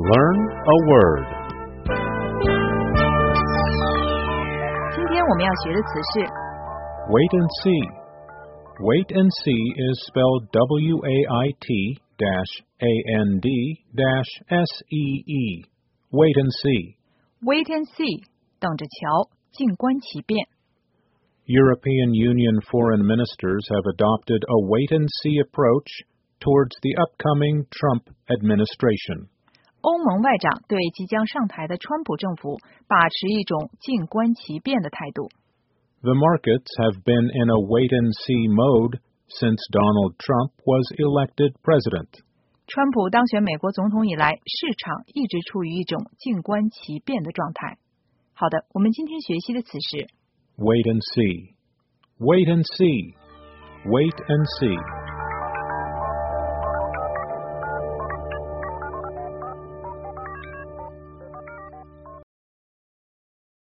Learn a word. 今天我们要学的词是 Wait and see. Wait and see is spelled W-A-I-T-A-N-D-S-E-E. Wait and see. wait and see 等着瞧，静观其变。 European Union foreign ministers have adopted a wait-and-see approach towards the upcoming Trump administration. 欧盟外长对即将上台的川普政府把持一种静观其变的态度。 The markets have been in a wait-and-see mode since Donald Trump was elected president. 川普当选美国总统以来，市场一直处于一种静观其变的状态。好的，我们今天学习的词是 Wait and see. Wait and see. Wait and see.